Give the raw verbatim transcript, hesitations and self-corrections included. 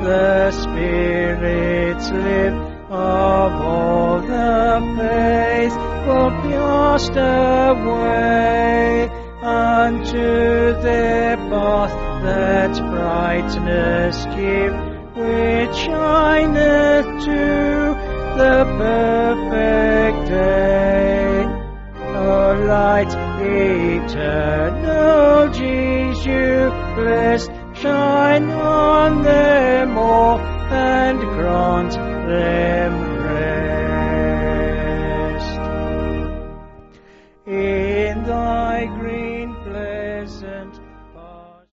the spirits live, of all the faithful cast away, unto their path that brightness give, which shineth to the perfect day. O light eternal, Jesus blessed, shine on them all, and grant them